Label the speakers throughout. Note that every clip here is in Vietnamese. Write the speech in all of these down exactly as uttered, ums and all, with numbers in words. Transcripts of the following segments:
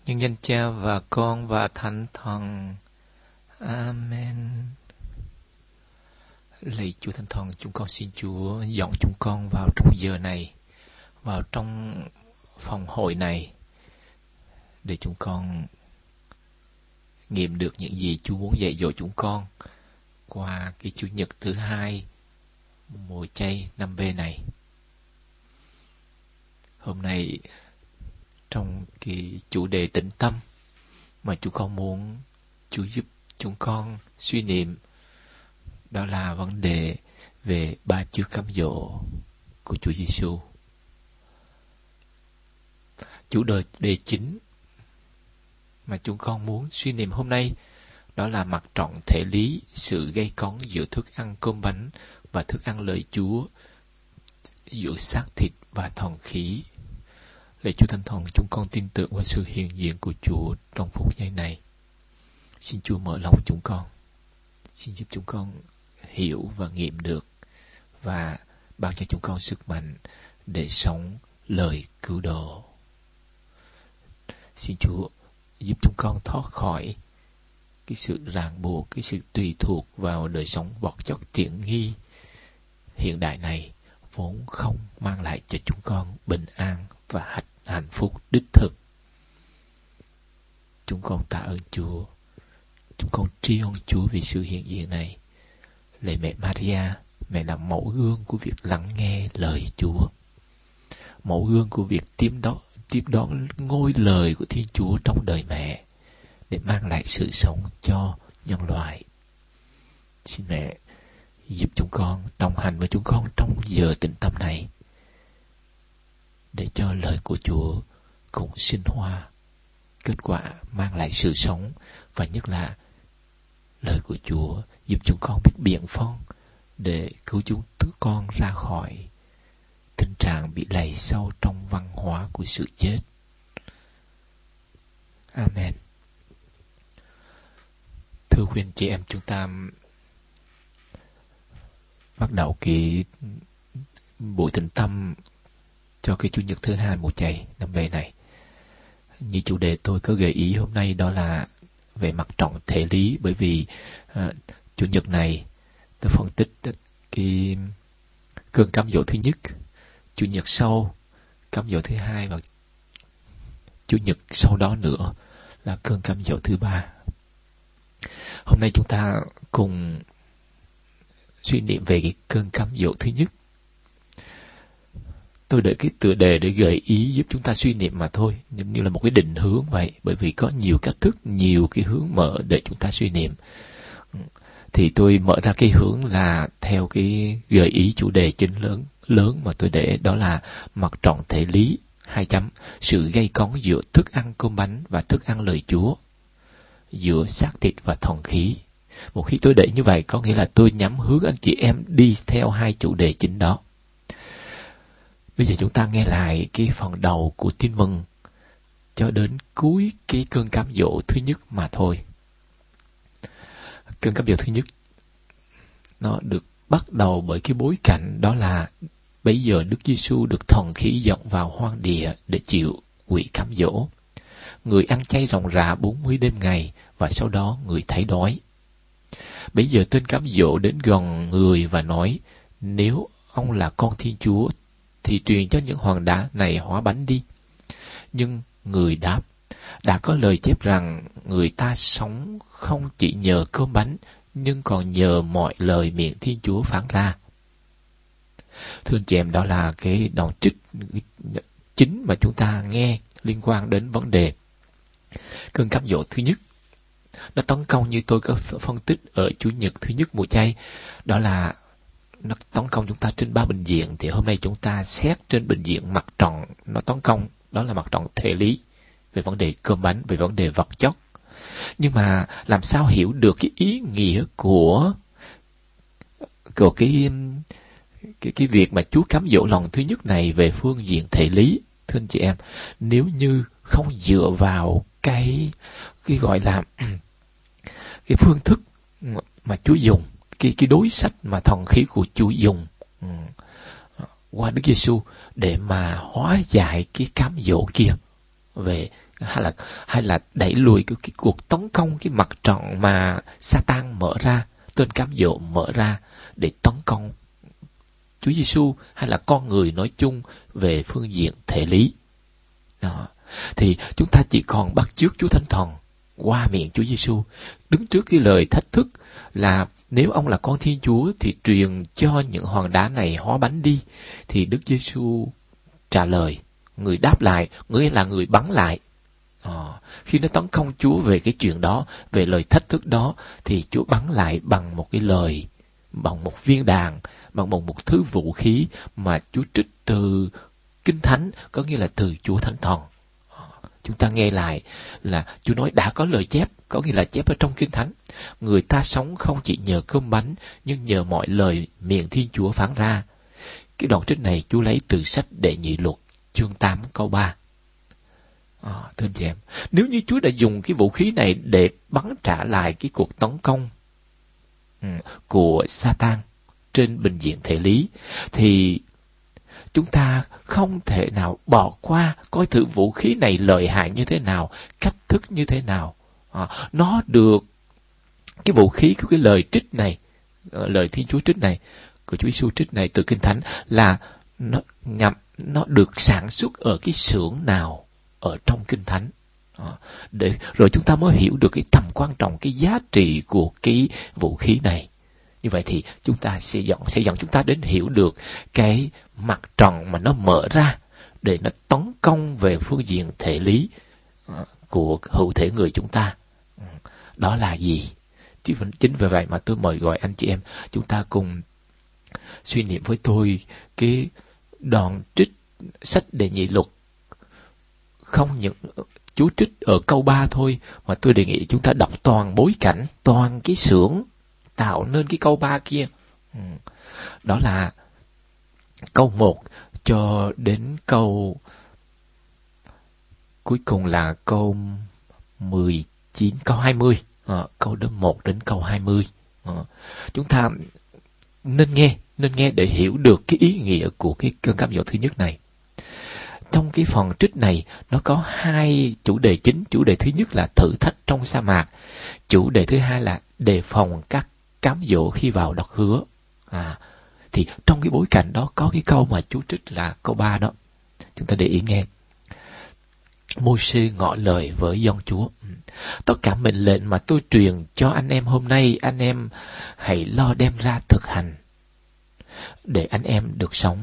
Speaker 1: Nhân danh Cha và Con và Thánh Thần. Amen. Lạy Chúa Thánh Thần, chúng con xin Chúa dẫn chúng con vào trong giờ này, vào trong phòng hội này, để chúng con nghiệm được những gì Chúa muốn dạy dỗ chúng con qua cái Chủ nhật thứ hai mùa chay năm B này. Hôm nay trong cái chủ đề tĩnh tâm mà chúng con muốn Chúa giúp chúng con suy niệm, đó là vấn đề về ba chữ cám dỗ của Chúa Giêsu. Chủ đề đề chính mà chúng con muốn suy niệm hôm nay đó là mặt trọn thể lý, sự gây cấn giữa thức ăn cơm bánh và thức ăn lời Chúa, giữa xác thịt và thần khí. Lạy Chúa Thánh Thần, chúng con tin tưởng vào sự hiện diện của Chúa trong phút giây này. Xin Chúa mở lòng chúng con, xin giúp chúng con hiểu và nghiệm được, và ban cho chúng con sức mạnh để sống lời cứu độ. Xin Chúa giúp chúng con thoát khỏi cái sự ràng buộc, cái sự tùy thuộc vào đời sống vật chất tiện nghi hiện đại này, vốn không mang lại cho chúng con bình an và hạnh hạnh phúc đích thực. Chúng con tạ ơn Chúa, chúng con tri ân Chúa vì sự hiện diện này. Lạy mẹ Maria, mẹ là mẫu gương của việc lắng nghe lời Chúa, mẫu gương của việc tiếp đón, tiếp đón ngôi lời của Thiên Chúa trong đời mẹ để mang lại sự sống cho nhân loại. Xin mẹ giúp chúng con, đồng hành với chúng con trong giờ tĩnh tâm này, để cho lời của Chúa cũng sinh hoa, kết quả mang lại sự sống, và nhất là lời của Chúa giúp chúng con biết biện phân để cứu chúng con ra khỏi tình trạng bị lầy sâu trong văn hóa của sự chết. Amen. Thưa quý anh chị em, chúng ta bắt đầu cái buổi tĩnh tâm cho cái Chủ nhật thứ hai mùa chay năm B này. Như chủ đề tôi có gợi ý hôm nay đó là về mặt trọn thể lý, bởi vì uh, Chủ nhật này tôi phân tích cái cơn cám dỗ thứ nhất, Chủ nhật sau cám dỗ thứ hai, và Chủ nhật sau đó nữa là cơn cám dỗ thứ ba. Hôm nay chúng ta cùng suy niệm về cái cơn cám dỗ thứ nhất. Tôi để cái tựa đề để gợi ý giúp chúng ta suy niệm mà thôi, như là một cái định hướng vậy, bởi vì có nhiều cách thức, nhiều cái hướng mở để chúng ta suy niệm. Thì tôi mở ra cái hướng là theo cái gợi ý chủ đề chính lớn lớn mà tôi để, đó là mặt trọn thể lý, hai chấm, sự gây cấn giữa thức ăn cơm bánh và thức ăn lời Chúa, giữa xác thịt và thần khí. Một khi tôi để như vậy, có nghĩa là tôi nhắm hướng anh chị em đi theo hai chủ đề chính đó. Bây giờ chúng ta nghe lại cái phần đầu của tin mừng cho đến cuối cái cơn cám dỗ thứ nhất mà thôi. Cơn cám dỗ thứ nhất nó được bắt đầu bởi cái bối cảnh đó là bây giờ Đức Giêsu được thần khí dẫn vào hoang địa để chịu quỷ cám dỗ. Người ăn chay ròng rã bốn mươi đêm ngày, và sau đó người thấy đói. Bây giờ tên cám dỗ đến gần người và nói: nếu ông là con Thiên Chúa thì truyền cho những hòn đá này hóa bánh đi. Nhưng người đáp: đã có lời chép rằng người ta sống không chỉ nhờ cơm bánh, nhưng còn nhờ mọi lời miệng Thiên Chúa phán ra. Thưa anh chị em, đó là cái đoạn trích chính mà chúng ta nghe liên quan đến vấn đề cơn cám dỗ thứ nhất. Nó tấn công, như tôi có phân tích ở Chủ nhật thứ nhất mùa chay, đó là nó tấn công chúng ta trên ba bình diện. Thì hôm nay chúng ta xét trên bình diện mặt trọn nó tấn công, đó là mặt trọn thể lý, về vấn đề cơm bánh, về vấn đề vật chất. Nhưng mà làm sao hiểu được cái ý nghĩa của của cái cái cái việc mà Chúa cám dỗ lần thứ nhất này về phương diện thể lý? Thưa anh chị em, nếu như không dựa vào cái cái gọi là cái phương thức mà Chúa dùng, cái cái đối sách mà thần khí của Chúa dùng um, qua Đức Giêsu để mà hóa giải cái cám dỗ kia về hay là hay là đẩy lùi cái, cái cuộc tấn công, cái mặt trận mà Satan mở ra, tên cám dỗ mở ra để tấn công Chúa Giêsu hay là con người nói chung về phương diện thể lý. Đó. Thì chúng ta chỉ còn bắt chước Chúa Thánh Thần qua miệng Chúa Giêsu, đứng trước cái lời thách thức là nếu ông là con Thiên Chúa thì truyền cho những hòn đá này hóa bánh đi. Thì Đức Giêsu trả lời, người đáp lại, người là người bắn lại. À, khi nó tấn công Chúa về cái chuyện đó, về lời thách thức đó, thì Chúa bắn lại bằng một cái lời, bằng một viên đạn, bằng một, một thứ vũ khí mà Chúa trích từ Kinh Thánh, có nghĩa là từ Chúa Thánh Thần. À, chúng ta nghe lại là Chúa nói đã có lời chép, có nghĩa là chép ở trong Kinh Thánh. Người ta sống không chỉ nhờ cơm bánh, nhưng nhờ mọi lời miệng Thiên Chúa phán ra. Cái đoạn trích này Chúa lấy từ sách Đệ Nhị Luật, chương tám câu ba. À, thưa anh chị em, nếu như Chúa đã dùng cái vũ khí này để bắn trả lại cái cuộc tấn công um, của Satan trên bình diện thể lý, thì chúng ta không thể nào bỏ qua coi thử vũ khí này lợi hại như thế nào, cách thức như thế nào. À, nó được, cái vũ khí của cái lời trích này, lời Thiên Chúa trích này, của Chúa Giêsu trích này từ Kinh Thánh là nó nhằm, nó được sản xuất ở cái xưởng nào ở trong Kinh Thánh. Đó. Để rồi chúng ta mới hiểu được cái tầm quan trọng, cái giá trị của cái vũ khí này. Như vậy thì chúng ta sẽ dẫn sẽ dẫn chúng ta đến hiểu được cái mặt trận mà nó mở ra để nó tấn công về phương diện thể lý của hữu thể người chúng ta. Đó là gì? Chính vì vậy mà tôi mời gọi anh chị em chúng ta cùng suy niệm với tôi cái đoạn trích sách Đệ Nhị Luật. Không những chú trích ở câu ba thôi, mà tôi đề nghị chúng ta đọc toàn bối cảnh, toàn cái xưởng tạo nên cái câu ba kia. Ừ. Đó là câu một cho đến câu cuối cùng là câu mười chín, câu hai mươi. À, câu đến một đến câu hai mươi. À, chúng ta nên nghe, nên nghe để hiểu được cái ý nghĩa của cái cơn cám dỗ thứ nhất này. Trong cái phần trích này, nó có hai chủ đề chính. Chủ đề thứ nhất là thử thách trong sa mạc. Chủ đề thứ hai là đề phòng các cám dỗ khi vào đất hứa. À, thì trong cái bối cảnh đó có cái câu mà chú trích là câu ba đó. Chúng ta để ý nghe. Môi-se ngỏ lời với dân Chúa. Tất cả mệnh lệnh mà tôi truyền cho anh em hôm nay, anh em hãy lo đem ra thực hành, để anh em được sống,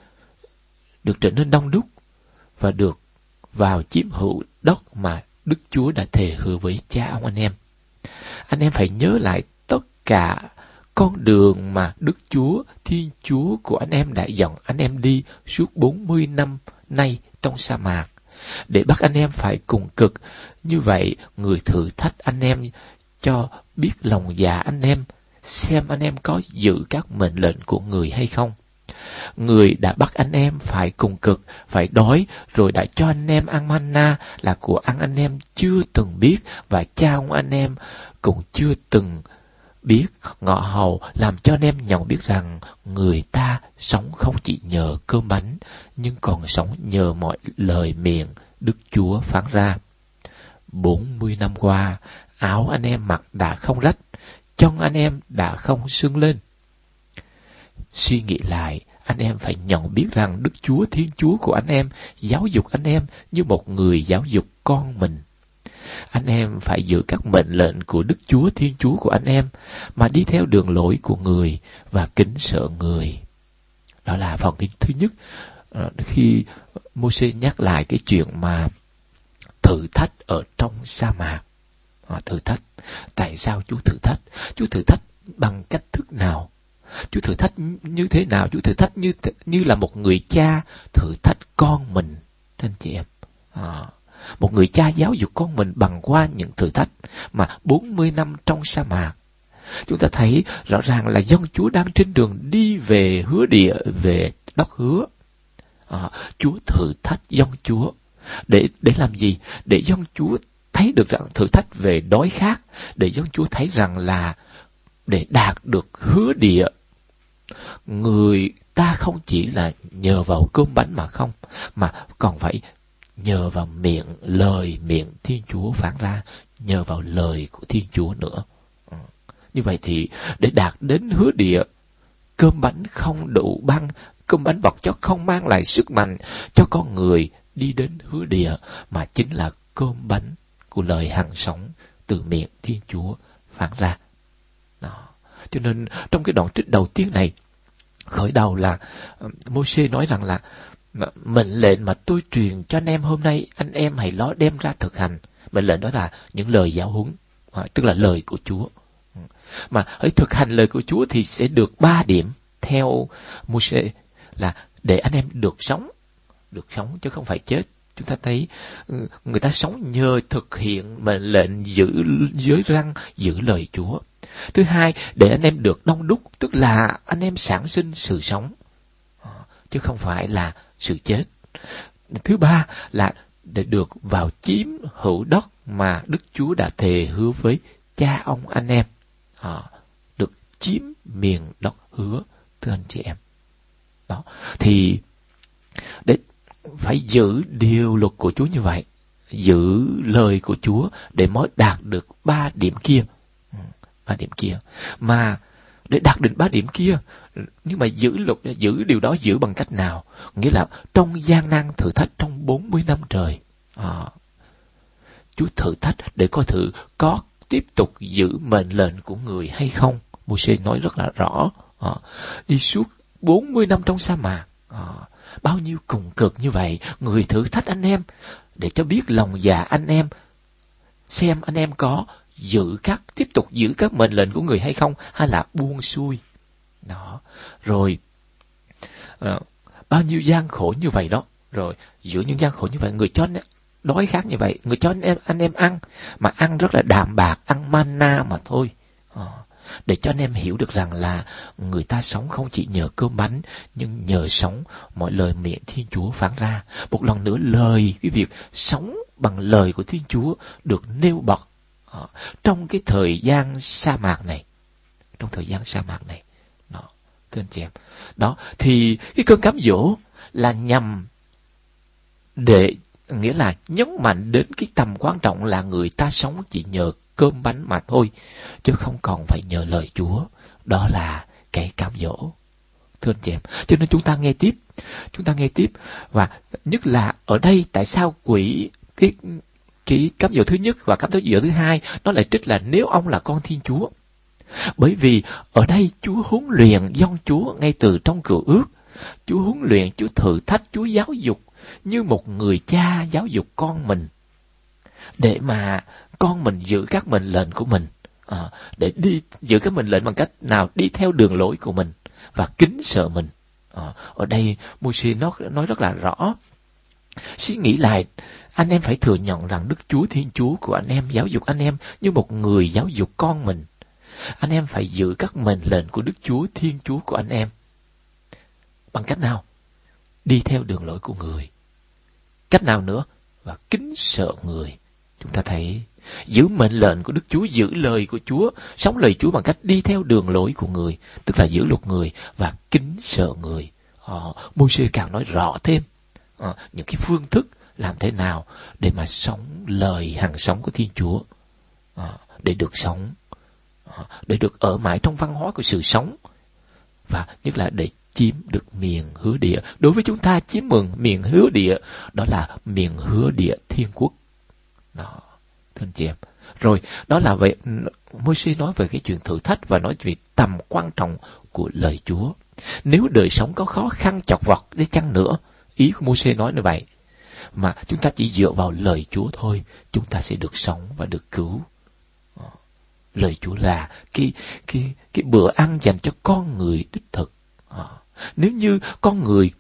Speaker 1: được trở nên đông đúc, và được vào chiếm hữu đất mà Đức Chúa đã thề hứa với cha ông anh em. Anh em phải nhớ lại tất cả con đường mà Đức Chúa, Thiên Chúa của anh em đã dẫn anh em đi suốt bốn mươi năm nay trong sa mạc, để bắt anh em phải cùng cực. Như vậy, người thử thách anh em cho biết lòng dạ anh em, xem anh em có giữ các mệnh lệnh của người hay không. Người đã bắt anh em phải cùng cực, phải đói, rồi đã cho anh em ăn manna là của ăn anh em chưa từng biết, và cha ông anh em cũng chưa từng biết, ngọ hầu làm cho anh em nhận biết rằng người ta sống không chỉ nhờ cơm bánh, nhưng còn sống nhờ mọi lời miệng Đức Chúa phán ra. Bốn mươi năm qua, áo anh em mặc đã không rách, chân anh em đã không sưng lên. Suy nghĩ lại, anh em phải nhận biết rằng Đức Chúa Thiên Chúa của anh em giáo dục anh em như một người giáo dục con mình. Anh em phải giữ các mệnh lệnh của Đức Chúa Thiên Chúa của anh em, mà đi theo đường lối của người và kính sợ người. Đó là phần thứ nhất, khi Môi-se nhắc lại cái chuyện mà thử thách ở trong sa mạc. À, thử thách. Tại sao Chúa thử thách? Chúa thử thách bằng cách thức nào? Chúa thử thách như thế nào? Chúa thử thách như như là một người cha thử thách con mình, anh chị em. À, một người cha giáo dục con mình bằng qua những thử thách mà bốn mươi năm trong sa mạc. Chúng ta thấy rõ ràng là dân Chúa đang trên đường đi về hứa địa, về đất hứa. À, Chúa thử thách dân Chúa để để làm gì? Để dân Chúa thấy được rằng thử thách về đói khát, để dân Chúa thấy rằng là để đạt được hứa địa, người ta không chỉ là nhờ vào cơm bánh mà không, mà còn phải nhờ vào miệng, lời miệng Thiên Chúa phán ra, nhờ vào lời của Thiên Chúa nữa. Ừ. Như vậy thì để đạt đến hứa địa, cơm bánh không đủ băng, cơm bánh vật chất không mang lại sức mạnh cho con người đi đến hứa địa, mà chính là cơm bánh của lời hằng sống từ miệng Thiên Chúa phán ra. Đó. Cho nên trong cái đoạn trích đầu tiên này, khởi đầu là Môi-se nói rằng là mệnh lệnh mà tôi truyền cho anh em hôm nay, anh em hãy lo đem ra thực hành. Mệnh lệnh đó là những lời giáo huấn, à, tức là lời của Chúa. Mà hãy thực hành lời của Chúa thì sẽ được ba điểm theo Môi-se, là để anh em được sống, được sống chứ không phải chết. Chúng ta thấy người ta sống nhờ thực hiện mệnh lệnh giữ giới răn, giữ lời Chúa. Thứ hai, để anh em được đông đúc, tức là anh em sản sinh sự sống, chứ không phải là sự chết. Thứ ba là để được vào chiếm hữu đất mà Đức Chúa đã thề hứa với cha ông anh em. À, được chiếm miền đất hứa, thưa anh chị em. Đó. Thì để phải giữ điều luật của Chúa như vậy, giữ lời của Chúa để mới đạt được ba điểm kia. Ba điểm kia. Mà để đạt được ba điểm kia, nhưng mà giữ luật, giữ điều đó giữ bằng cách nào? Nghĩa là trong gian nan thử thách trong bốn mươi năm trời, à, Chúa thử thách để coi thử có tiếp tục giữ mệnh lệnh của người hay không. Môi-se nói rất là rõ, à, đi suốt bốn mươi năm trong sa mạc, à, bao nhiêu cùng cực như vậy, người thử thách anh em để cho biết lòng dạ anh em, xem anh em có giữ các tiếp tục giữ các mệnh lệnh của người hay không, hay là buông xuôi. Đó. Rồi à, bao nhiêu gian khổ như vậy đó. Rồi giữa những gian khổ như vậy, người cho anh đói khát như vậy, người cho anh em anh em ăn, mà ăn rất là đạm bạc, ăn manna mà thôi. À, để cho anh em hiểu được rằng là người ta sống không chỉ nhờ cơm bánh, nhưng nhờ sống mọi lời miệng Thiên Chúa phán ra. Một lần nữa, lời, cái việc sống bằng lời của Thiên Chúa được nêu bật à, trong cái thời gian sa mạc này. Trong thời gian sa mạc này. Đó, thưa anh chị em. Đó, thì cái cơn cám dỗ là nhằm để, nghĩa là nhấn mạnh đến cái tầm quan trọng là người ta sống chỉ nhờ cơm bánh mà thôi, chứ không còn phải nhờ lời Chúa. Đó là cái cám dỗ, thưa anh chị em. Cho nên chúng ta nghe tiếp, chúng ta nghe tiếp, và nhất là ở đây tại sao quỷ cái cái cám dỗ thứ nhất và cám dỗ thứ hai nó lại trích là nếu ông là con Thiên Chúa. Bởi vì ở đây Chúa huấn luyện dân Chúa ngay từ trong Cựu Ước. Chúa huấn luyện, Chúa thử thách, Chúa giáo dục như một người cha giáo dục con mình, để mà con mình giữ các mệnh lệnh của mình, à, để đi giữ các mệnh lệnh bằng cách nào? Đi theo đường lối của mình và kính sợ mình. À, ở đây Môi-se nói, nói rất là rõ. Suy nghĩ lại, anh em phải thừa nhận rằng Đức Chúa Thiên Chúa của anh em giáo dục anh em như một người giáo dục con mình. Anh em phải giữ các mệnh lệnh của Đức Chúa Thiên Chúa của anh em. Bằng cách nào? Đi theo đường lối của người. Cách nào nữa? Và kính sợ người. Chúng ta thấy giữ mệnh lệnh của Đức Chúa, giữ lời của Chúa, sống lời Chúa bằng cách đi theo đường lối của người, tức là giữ luật người và kính sợ người. Ờ, Môi-se càng nói rõ thêm ờ, những cái phương thức làm thế nào để mà sống lời hằng sống của Thiên Chúa, ờ, để được sống, ờ, để được ở mãi trong văn hóa của sự sống, và nhất là để chiếm được miền hứa địa. Đối với chúng ta, chiếm mừng miền hứa địa đó là miền hứa địa thiên quốc. Đó, thưa anh chị em. Rồi, đó là về Môi-se nói về cái chuyện thử thách và nói về tầm quan trọng của lời Chúa. Nếu đời sống có khó khăn chật vật đi chăng nữa, ý của Môi-se nói như vậy, mà chúng ta chỉ dựa vào lời Chúa thôi, chúng ta sẽ được sống và được cứu. Lời Chúa là cái cái cái bữa ăn dành cho con người đích thực. À, nếu như con người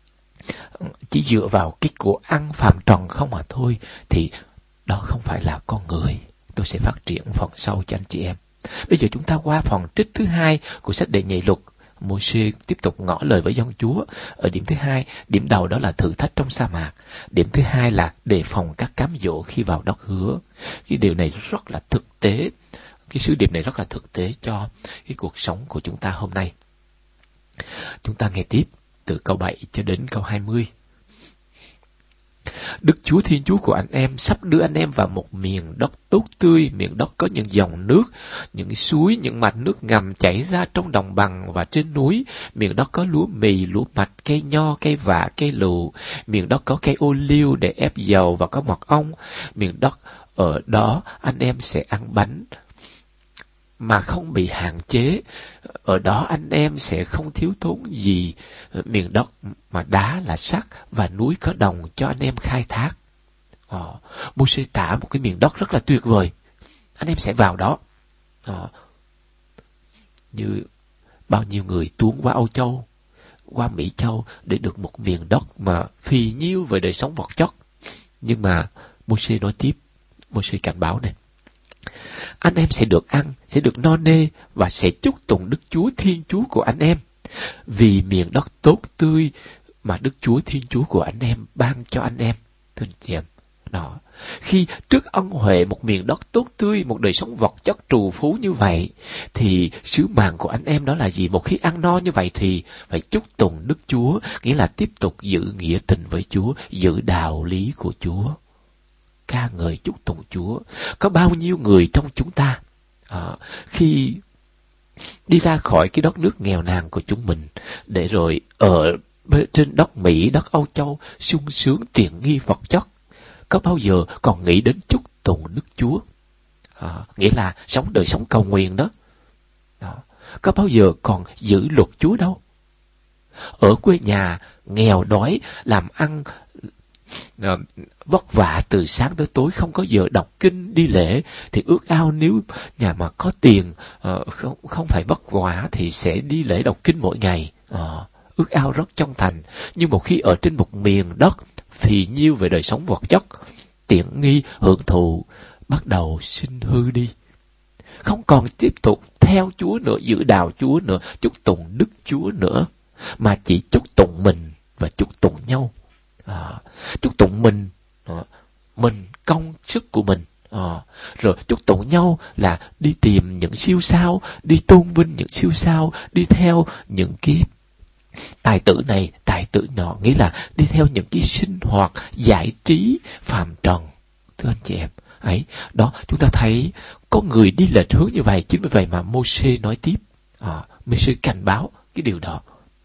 Speaker 1: chỉ dựa vào cái của ăn phàm trần không mà thôi, thì đó không phải là con người. Tôi sẽ phát triển phần sau cho anh chị em. Bây giờ chúng ta qua phần trích thứ hai của sách Đệ Nhị Luật. Môi-se tiếp tục ngỏ lời với dân Chúa ở điểm thứ hai. Điểm đầu đó là thử thách trong sa mạc. Điểm thứ hai là đề phòng các cám dỗ khi vào đất hứa. Cái điều này rất là thực tế. Cái sứ điệp này rất là thực tế cho cái cuộc sống của chúng ta hôm nay. Chúng ta nghe tiếp từ câu bảy cho đến câu hai mươi. Đức Chúa Thiên Chúa của anh em sắp đưa anh em vào một miền đất tốt tươi, miền đất có những dòng nước, những suối, những mạch nước ngầm chảy ra trong đồng bằng và trên núi, miền đất có lúa mì, lúa mạch, cây nho, cây vả, cây lựu, miền đất có cây ô liu để ép dầu và có mật ong, miền đất ở đó anh em sẽ ăn bánh mà không bị hạn chế, ở đó anh em sẽ không thiếu thốn gì, miền đất mà đá là sắt và núi có đồng cho anh em khai thác. Ờ, Mô-sê tả một cái miền đất rất là tuyệt vời, anh em sẽ vào đó. Ờ, như bao nhiêu người tuôn qua Âu Châu, qua Mỹ Châu để được một miền đất mà phì nhiêu về đời sống vật chất. Nhưng mà Mô-sê nói tiếp, Mô-sê cảnh báo này: anh em sẽ được ăn, sẽ được no nê và sẽ chúc tụng Đức Chúa Thiên Chúa của anh em, vì miền đất tốt tươi mà Đức Chúa Thiên Chúa của anh em ban cho anh em. Thưa anh chị em, đó, khi trước ân huệ một miền đất tốt tươi, một đời sống vật chất trù phú như vậy, thì sứ mạng của anh em đó là gì? Một khi ăn no như vậy thì phải chúc tụng Đức Chúa, nghĩa là tiếp tục giữ nghĩa tình với Chúa, giữ đạo lý của Chúa, ca ngợi chúc tụng Chúa. Có bao nhiêu người trong chúng ta à, khi đi ra khỏi cái đất nước nghèo nàn của chúng mình để rồi ở trên đất Mỹ, đất Âu Châu sung sướng tiện nghi vật chất, có bao giờ còn nghĩ đến chúc tụng Đức Chúa, à, nghĩa là sống đời sống cầu nguyện đó. đó có bao giờ còn giữ luật Chúa đâu. Ở quê nhà nghèo đói làm ăn Uh, vất vả từ sáng tới tối, không có giờ đọc kinh đi lễ, thì ước ao nếu nhà mà có tiền, uh, không không phải vất vả thì sẽ đi lễ đọc kinh mỗi ngày. Uh, ước ao rất chân thành. Nhưng một khi ở trên một miền đất phì nhiêu về đời sống vật chất, tiện nghi hưởng thụ, bắt đầu sinh hư đi, không còn tiếp tục theo Chúa nữa, giữ đạo Chúa nữa, chúc tụng Đức Chúa nữa, mà chỉ chúc tụng mình và chúc tụng nhau. À, chúc tụng mình, à, mình công sức của mình, à, rồi chúc tụng nhau là đi tìm những siêu sao, đi tôn vinh những siêu sao, đi theo những cái tài tử này, tài tử nọ, nghĩa là đi theo những cái sinh hoạt giải trí phàm trần. Thưa anh chị em, ấy đó, chúng ta thấy có người đi lệch hướng như vậy. Chính vì vậy mà Mô-sê nói tiếp, à, Mô-sê cảnh báo cái điều đó.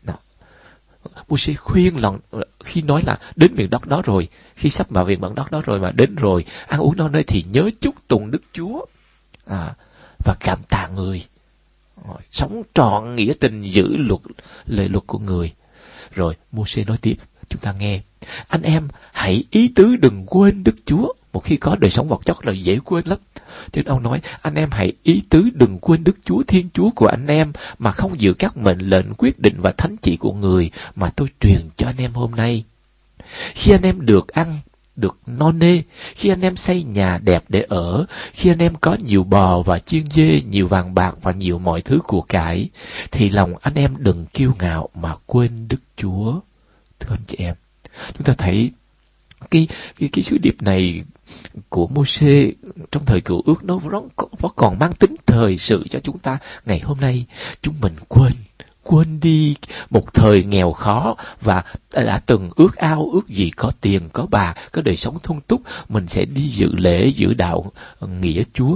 Speaker 1: Mô-sê khuyên lần khi nói là đến miền đất đó rồi, khi sắp vào miền đất đó rồi mà đến rồi, ăn uống no nê thì nhớ chúc tụng Đức Chúa, à, và cảm tạ người, à, sống trọn nghĩa tình, giữ luật lệ luật của người. Rồi Mô-sê nói tiếp, chúng ta nghe: anh em hãy ý tứ đừng quên Đức Chúa. Một khi có đời sống vật chất là dễ quên lắm. Cho nên ông nói, anh em hãy ý tứ đừng quên Đức Chúa Thiên Chúa của anh em, mà không giữ các mệnh lệnh, quyết định và thánh chỉ của người mà tôi truyền cho anh em hôm nay. Khi anh em được ăn, được no nê, khi anh em xây nhà đẹp để ở, khi anh em có nhiều bò và chiên dê, nhiều vàng bạc và nhiều mọi thứ của cải, thì lòng anh em đừng kiêu ngạo mà quên Đức Chúa. Thưa anh chị em, chúng ta thấy cái cái cái sứ điệp này của Mô-sê trong thời Cựu Ước nó vẫn còn mang tính thời sự cho chúng ta ngày hôm nay. Chúng mình quên quên đi một thời nghèo khó và đã từng ước ao ước gì có tiền, có bạc, có đời sống thung túc, mình sẽ đi dự lễ, giữ đạo nghĩa Chúa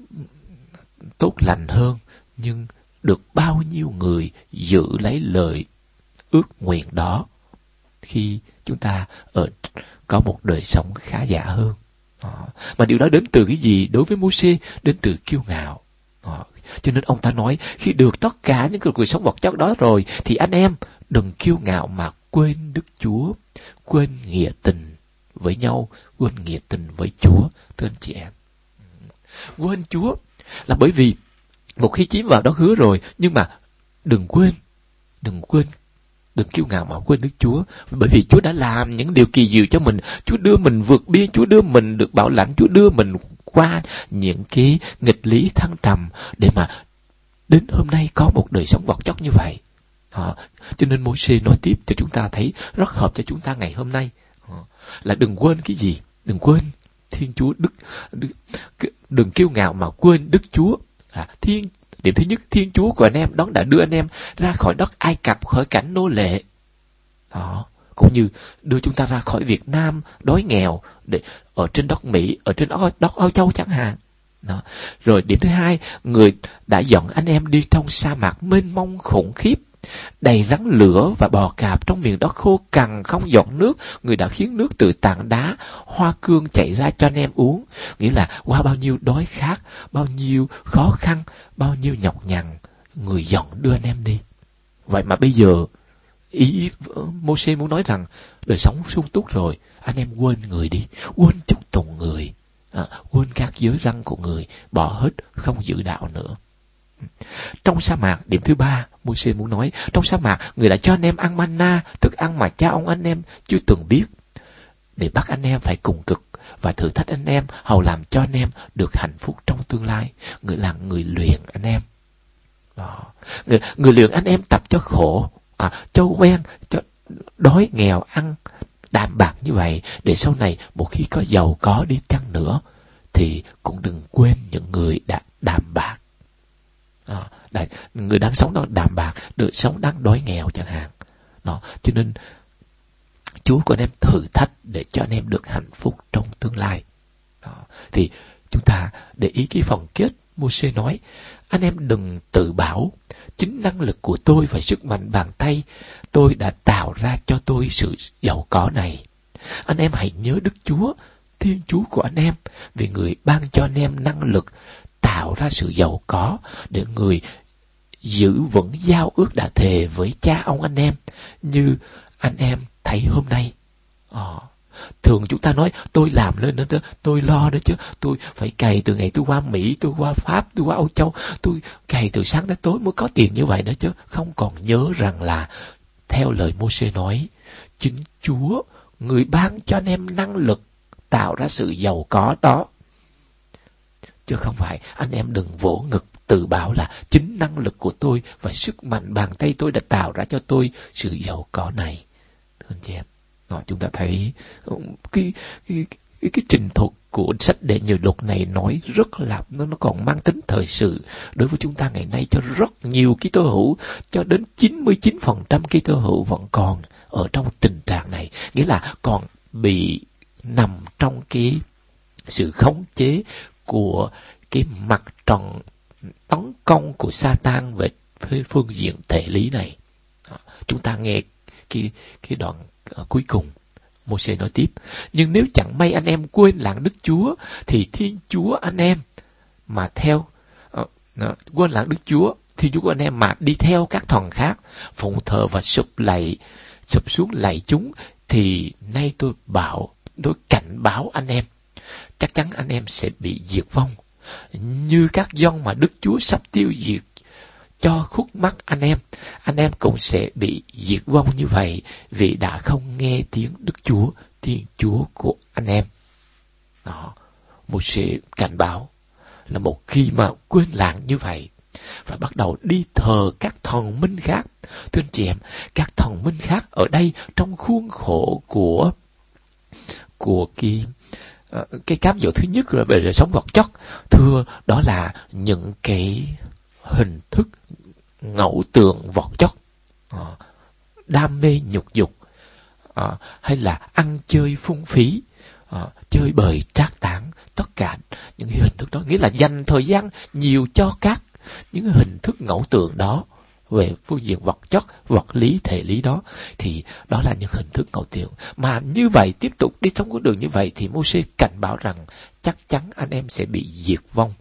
Speaker 1: tốt lành hơn. Nhưng được bao nhiêu người giữ lấy lời ước nguyện đó khi chúng ta ở có một đời sống khá giả hơn. Đó. Mà điều đó đến từ cái gì? Đối với Mô-sê, đến từ kiêu ngạo. Đó. Cho nên ông ta nói, khi được tất cả những cuộc sống vật chất đó rồi, thì anh em đừng kiêu ngạo mà quên Đức Chúa, quên nghĩa tình với nhau, quên nghĩa tình với Chúa. Thưa anh chị em, quên Chúa là bởi vì một khi chiếm vào đó hứa rồi, nhưng mà đừng quên, đừng quên Đừng kiêu ngạo mà quên Đức Chúa. Bởi vì Chúa đã làm những điều kỳ diệu cho mình. Chúa đưa mình vượt biên, Chúa đưa mình được bảo lãnh, Chúa đưa mình qua những cái nghịch lý thăng trầm để mà đến hôm nay có một đời sống vật chất như vậy. Đó. Cho nên Mô-sê nói tiếp cho chúng ta thấy rất hợp cho chúng ta ngày hôm nay. Đó. Là đừng quên cái gì? Đừng quên Thiên Chúa, Đức, Đức đừng kiêu ngạo mà quên Đức Chúa. À, Thiên Điểm thứ nhất, Thiên Chúa của anh em đó đã đưa anh em ra khỏi đất Ai Cập, khỏi cảnh nô lệ. Đó, cũng như đưa chúng ta ra khỏi Việt Nam đói nghèo để ở trên đất Mỹ, ở trên đất Âu Châu chẳng hạn. Đó. Rồi điểm thứ hai, người đã dẫn anh em đi trong sa mạc mênh mông khủng khiếp, đầy rắn lửa và bò cạp, trong miền đất khô cằn không giọt nước. Người đã khiến nước từ tảng đá hoa cương chảy ra cho anh em uống. Nghĩa là qua bao nhiêu đói khát, bao nhiêu khó khăn, bao nhiêu nhọc nhằn, người dẫn đưa anh em đi. Vậy mà bây giờ ý Mô-sê muốn nói rằng đời sống sung túc rồi, anh em quên người đi, quên chúc tụng người, à, quên các giới răn của người, bỏ hết, không giữ đạo nữa. Trong sa mạc, điểm thứ ba, Mô-sê muốn nói, trong sa mạc, người đã cho anh em ăn manna, thức ăn mà cha ông anh em chưa từng biết, để bắt anh em phải cùng cực và thử thách anh em, hầu làm cho anh em được hạnh phúc trong tương lai. Người là người luyện anh em. Đó. Người, người luyện anh em tập cho khổ, à, cho quen, cho đói nghèo ăn đạm bạc như vậy, để sau này một khi có giàu có đi chăng nữa thì cũng đừng quên những người đã đạm bạc. À, đấy, người đang sống đó đạm bạc, được sống đang đói nghèo chẳng hạn. Đó, cho nên Chúa của anh em thử thách để cho anh em được hạnh phúc trong tương lai. Đó, thì chúng ta để ý cái phần kết, Mô-sê nói, anh em đừng tự bảo, chính năng lực của tôi và sức mạnh bàn tay tôi đã tạo ra cho tôi sự giàu có này. Anh em hãy nhớ Đức Chúa, Thiên Chúa của anh em, vì người ban cho anh em năng lực tạo ra sự giàu có, để người giữ vững giao ước đã thề với cha ông anh em, như anh em thấy hôm nay. Ờ. Thường chúng ta nói, tôi làm lên đó, tôi lo đó chứ, tôi phải cày từ ngày tôi qua Mỹ, tôi qua Pháp, tôi qua Âu Châu, tôi cày từ sáng đến tối mới có tiền như vậy đó chứ. Không còn nhớ rằng là, theo lời Mô-sê nói, chính Chúa, người ban cho anh em năng lực tạo ra sự giàu có đó. Chứ không phải, anh em đừng vỗ ngực tự bảo là chính năng lực của tôi và sức mạnh bàn tay tôi đã tạo ra cho tôi sự giàu có này. Thưa anh chị em, đó, chúng ta thấy cái, cái, cái, cái trình thuật của sách Đệ Nhị Luật này nói rất là, nó, nó còn mang tính thời sự đối với chúng ta ngày nay, cho rất nhiều Kitô hữu, cho đến chín mươi chín phần trăm Kitô hữu vẫn còn ở trong tình trạng này, nghĩa là còn bị nằm trong cái sự khống chế của cái mặt tròn tấn công của Sa-tan về phương diện thể lý này. Đó, chúng ta nghe cái, cái đoạn uh, cuối cùng, Mô-sê nói tiếp, nhưng nếu chẳng may anh em quên lãng Đức Chúa, thì Thiên Chúa anh em mà theo uh, uh, quên lãng Đức Chúa, Thiên Chúa của anh em mà đi theo các thần khác, phụng thờ và sụp lạy, sụp xuống lạy chúng, thì nay tôi bảo, tôi cảnh báo anh em, chắc chắn anh em sẽ bị diệt vong, như các dân mà Đức Chúa sắp tiêu diệt cho khuất mắt anh em. Anh em cũng sẽ bị diệt vong như vậy, vì đã không nghe tiếng Đức Chúa, Thiên Chúa của anh em. Đó, Mô-sê cảnh báo là một khi mà quên lãng như vậy, phải bắt đầu đi thờ các thần minh khác. Thưa anh chị em, các thần minh khác ở đây trong khuôn khổ của của cái cái cám dỗ thứ nhất là về đời sống vật chất. Thưa, đó là những cái hình thức ngẫu tượng vật chất, à, đam mê nhục dục, à, hay là ăn chơi phung phí, à, chơi bời trác tán, tất cả những cái hình thức đó, nghĩa là dành thời gian nhiều cho các những hình thức ngẫu tượng đó về phương diện vật chất, vật lý, thể lý đó, thì đó là những hình thức ngẫu tượng. Mà như vậy, tiếp tục đi trong con đường như vậy, thì Mô-sê cảnh báo rằng chắc chắn anh em sẽ bị diệt vong.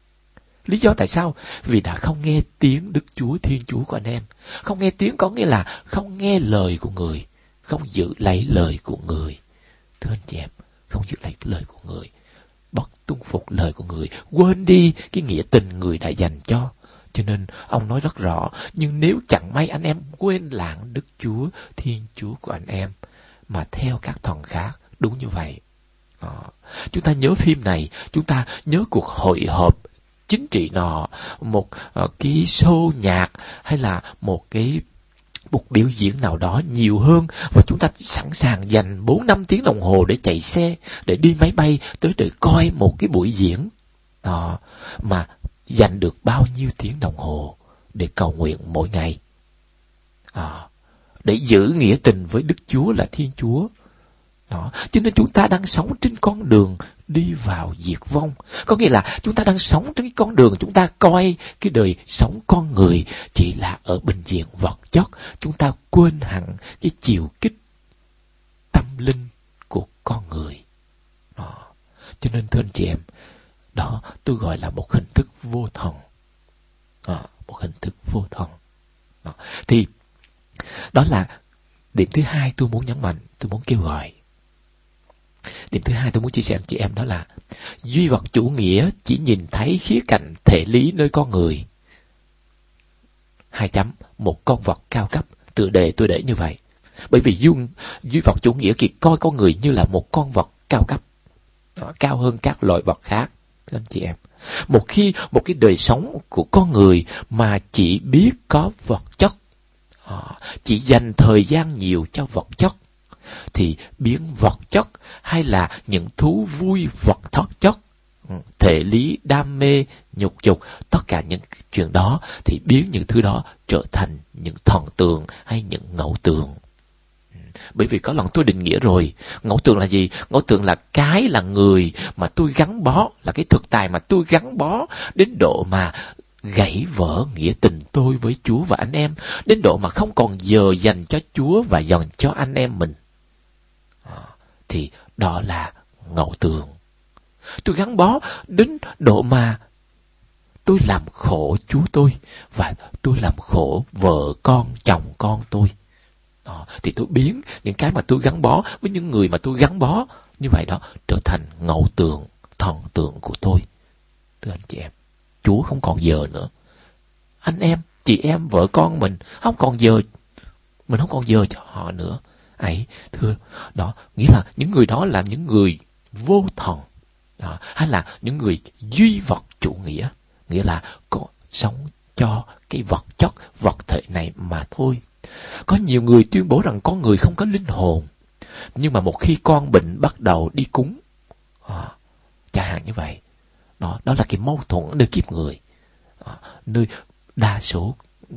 Speaker 1: Lý do tại sao? Vì đã không nghe tiếng Đức Chúa, Thiên Chúa của anh em. Không nghe tiếng có nghĩa là không nghe lời của người, không giữ lấy lời của người. Thưa anh chị em, không giữ lấy lời của người, bất tuân phục lời của người, quên đi cái nghĩa tình người đã dành cho. Cho nên ông nói rất rõ, nhưng nếu chẳng may anh em quên lãng Đức Chúa, Thiên Chúa của anh em, mà theo các thần khác, đúng như vậy. À, chúng ta nhớ phim này, chúng ta nhớ cuộc hội họp chính trị nọ, một uh, cái show nhạc, hay là một cái một biểu diễn nào đó nhiều hơn, và chúng ta sẵn sàng dành bốn năm tiếng đồng hồ để chạy xe, để đi máy bay tới để coi một cái buổi diễn đó, mà dành được bao nhiêu tiếng đồng hồ để cầu nguyện mỗi ngày. À, để giữ nghĩa tình với Đức Chúa là Thiên Chúa. Đó. Cho nên chúng ta đang sống trên con đường đi vào diệt vong. Có nghĩa là chúng ta đang sống trên cái con đường, chúng ta coi cái đời sống con người chỉ là ở bình diện vật chất. Chúng ta quên hẳn cái chiều kích tâm linh của con người. Đó. Cho nên thưa anh chị em, đó tôi gọi là một hình thức vô thần. Đó. Một hình thức vô thần. Đó. Thì đó là điểm thứ hai tôi muốn nhấn mạnh, tôi muốn kêu gọi. Điểm thứ hai tôi muốn chia sẻ với chị em đó là duy vật chủ nghĩa chỉ nhìn thấy khía cạnh thể lý nơi con người. Hai chấm, một con vật cao cấp, tựa đề tôi để như vậy. Bởi vì duy, duy vật chủ nghĩa kỳ coi con người như là một con vật cao cấp, nó cao hơn các loài vật khác. Thưa anh chị em, một khi một cái đời sống của con người mà chỉ biết có vật chất, chỉ dành thời gian nhiều cho vật chất, thì biến vật chất hay là những thú vui vật thất chất, thể lý, đam mê, nhục dục, tất cả những chuyện đó thì biến những thứ đó trở thành những thần tượng hay những ngẫu tượng. Bởi vì có lần tôi định nghĩa rồi, ngẫu tượng là gì? Ngẫu tượng là cái là người mà tôi gắn bó, là cái thực tại mà tôi gắn bó đến độ mà gãy vỡ nghĩa tình tôi với Chúa và anh em, đến độ mà không còn giờ dành cho Chúa và dành cho anh em mình. À, thì đó là ngẫu tượng. Tôi gắn bó đến độ mà tôi làm khổ Chúa tôi và tôi làm khổ vợ con, chồng con tôi. Đó, thì tôi biến những cái mà tôi gắn bó với những người mà tôi gắn bó như vậy đó trở thành ngẫu tượng, thần tượng của tôi. Thưa anh chị em, Chúa không còn giờ nữa. Anh em, chị em, vợ con mình không còn giờ, mình không còn giờ cho họ nữa. Ấy, thưa, đó, nghĩa là những người đó là những người vô thần, đó, hay là những người duy vật chủ nghĩa, nghĩa là có sống cho cái vật chất, vật thể này mà thôi. Có nhiều người tuyên bố rằng con người không có linh hồn, nhưng mà một khi con bệnh bắt đầu đi cúng, à, chẳng hạn như vậy. Đó, đó là cái mâu thuẫn nơi kiếp người, à, nơi đa số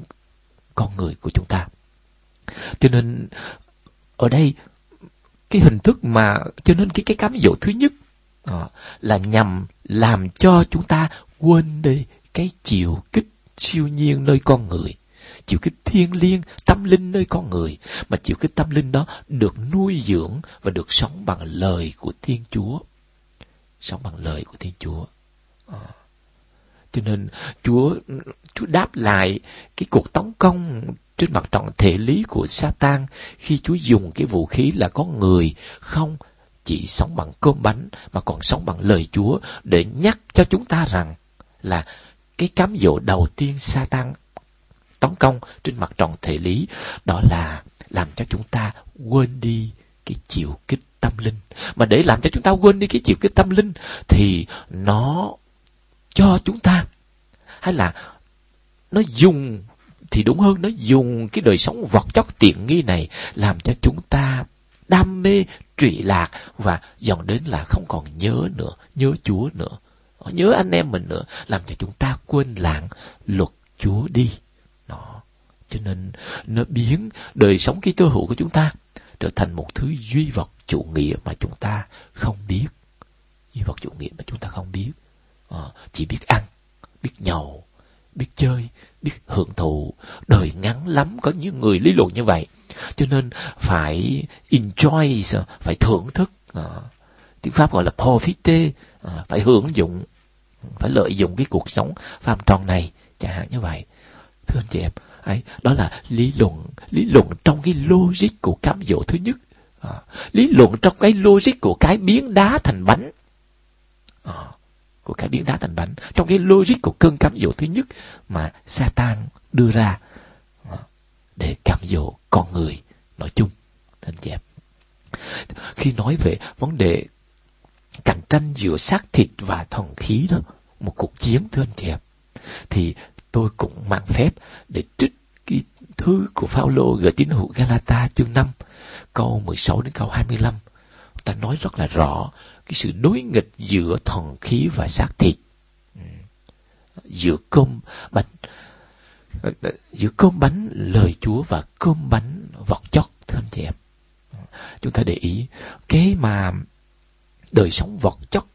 Speaker 1: con người của chúng ta. Cho nên ở đây cái hình thức mà cho nên cái cái cám dỗ thứ nhất à, là nhằm làm cho chúng ta quên đi cái chiều kích siêu nhiên nơi con người, chiều kích thiêng liêng tâm linh nơi con người, mà chiều kích tâm linh đó được nuôi dưỡng và được sống bằng lời của Thiên Chúa, sống bằng lời của Thiên Chúa. À. Cho nên Chúa Chúa đáp lại cái cuộc tấn công trên mặt trận thể lý của Satan khi Chúa dùng cái vũ khí là con người không chỉ sống bằng cơm bánh mà còn sống bằng lời Chúa, để nhắc cho chúng ta rằng là cái cám dỗ đầu tiên Satan tấn công trên mặt trận thể lý đó là làm cho chúng ta quên đi cái chiều kích tâm linh. Mà để làm cho chúng ta quên đi cái chiều kích tâm linh thì nó cho chúng ta, hay là nó dùng, thì đúng hơn, nó dùng cái đời sống vật chất tiện nghi này làm cho chúng ta đam mê, trụy lạc và dần đến là không còn nhớ nữa, nhớ Chúa nữa, nhớ anh em mình nữa, làm cho chúng ta quên lãng luật Chúa đi. Đó. Cho nên nó biến đời sống Kitô hữu của chúng ta trở thành một thứ duy vật chủ nghĩa mà chúng ta không biết. Duy vật chủ nghĩa mà chúng ta không biết. À, chỉ biết ăn, biết nhậu, biết chơi, biết hưởng thụ. Đời ngắn lắm, có những người lý luận như vậy. Cho nên phải enjoy, phải thưởng thức. À, tiếng Pháp gọi là profiter, à, phải hưởng dụng, phải lợi dụng cái cuộc sống phàm trần này, chẳng hạn như vậy. Thưa anh chị em, ấy, đó là lý luận, lý luận trong cái logic của cám dỗ thứ nhất, à, lý luận trong cái logic của cái biến đá thành bánh, à, của cái biến đá thành bánh, trong cái logic của cơn cám dỗ thứ nhất mà Satan đưa ra à, để cám dỗ con người nói chung. Thưa anh chị em, khi nói về vấn đề cạnh tranh giữa xác thịt và thần khí đó, một cuộc chiến, thưa anh chị em, thì tôi cũng mang phép để trích cái thư của Phao-lô gửi tín hữu Ga-la-ta chương năm câu mười sáu đến câu hai mươi lăm. Ta nói rất là rõ cái sự đối nghịch giữa thần khí và xác thịt, giữa cơm bánh giữa cơm bánh lời Chúa và cơm bánh vật chất, thưa anh chị em. Chúng ta để ý, cái mà đời sống vật chất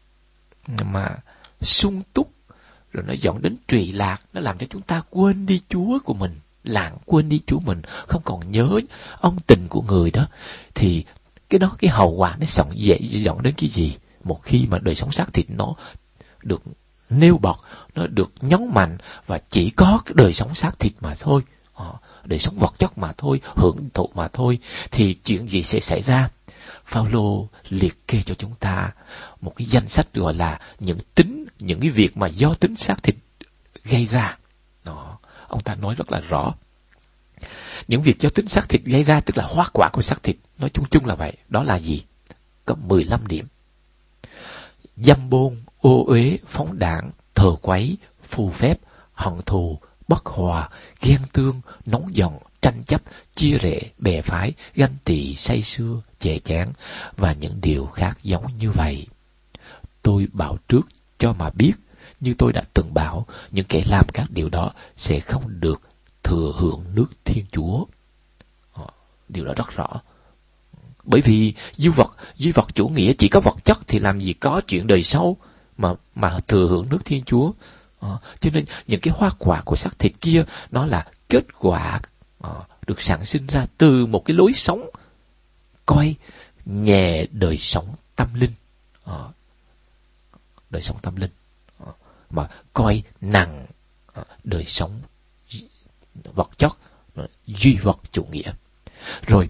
Speaker 1: mà sung túc, rồi nó dẫn đến trụy lạc, nó làm cho chúng ta quên đi Chúa của mình, lãng quên đi Chúa mình, không còn nhớ ân tình của người đó, thì cái đó, cái hậu quả nó sẵn dễ dẫn đến cái gì? Một khi mà đời sống xác thịt nó được nêu bật, nó được nhấn mạnh, và chỉ có cái đời sống xác thịt mà thôi, à, đời sống vật chất mà thôi, hưởng thụ mà thôi, thì chuyện gì sẽ xảy ra? Phaolô liệt kê cho chúng ta một cái danh sách gọi là những tính, những cái việc mà do tính xác thịt gây ra. Đó, ông ta nói rất là rõ. Những việc do tính xác thịt gây ra, tức là hoa quả của xác thịt, nói chung chung là vậy. Đó là gì? Có mười lăm điểm. Dâm bôn, ô uế, phóng đảng, thờ quấy, phù phép, hận thù, bất hòa, ghen tương, nóng giận, tranh chấp, chia rẽ, bè phái, ganh tị, say sưa, chè chán và những điều khác giống như vậy. Tôi bảo trước cho mà biết, như tôi đã từng bảo, những kẻ làm các điều đó sẽ không được thừa hưởng nước Thiên Chúa. Điều đó rất rõ. Bởi vì duy vật, duy vật chủ nghĩa chỉ có vật chất thì làm gì có chuyện đời sau mà mà thừa hưởng nước Thiên Chúa. À, cho nên những cái hoa quả của xác thịt kia nó là kết quả à, được sản sinh ra từ một cái lối sống coi nhẹ đời sống tâm linh, à, đời sống tâm linh, à, mà coi nặng à, đời sống vật chất, duy vật chủ nghĩa. Rồi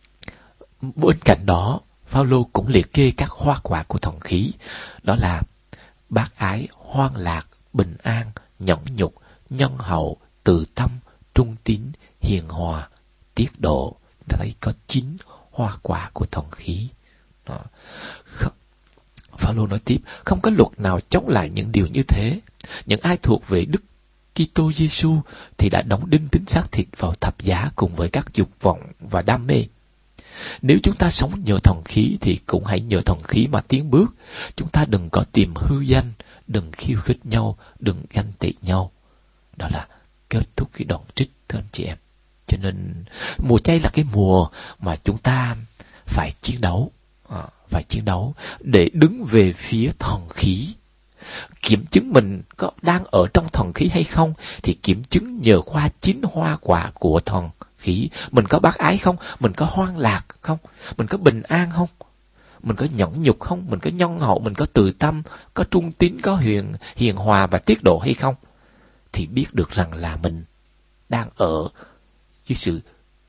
Speaker 1: bên cạnh đó, Phaolô cũng liệt kê các hoa quả của thần khí, đó là bác ái, hoan lạc, bình an, nhẫn nhục, nhân hậu, từ tâm, trung tín, hiền hòa, tiết độ. Ta thấy có chín hoa quả của thần khí. Đó. Phaolô nói tiếp, không có luật nào chống lại những điều như thế. Những ai thuộc về Đức Kitô Giêsu thì đã đóng đinh tính xác thịt vào thập giá cùng với các dục vọng và đam mê. Nếu chúng ta sống nhờ thần khí thì cũng hãy nhờ thần khí mà tiến bước. Chúng ta đừng có tìm hư danh, đừng khiêu khích nhau, đừng ganh tị nhau. Đó là kết thúc cái đoạn trích, thưa anh chị em. Cho nên mùa chay là cái mùa mà chúng ta phải chiến đấu, à, phải chiến đấu để đứng về phía thần khí. Kiểm chứng mình có đang ở trong thần khí hay không thì kiểm chứng nhờ qua chín hoa quả của thần khí. Mình có bác ái không? Mình có hoan lạc không? Mình có bình an không? Mình có nhẫn nhục không? Mình có nhân hậu, mình có từ tâm, có trung tín, có hiền hiền hòa và tiết độ hay không? Thì biết được rằng là mình đang ở dưới sự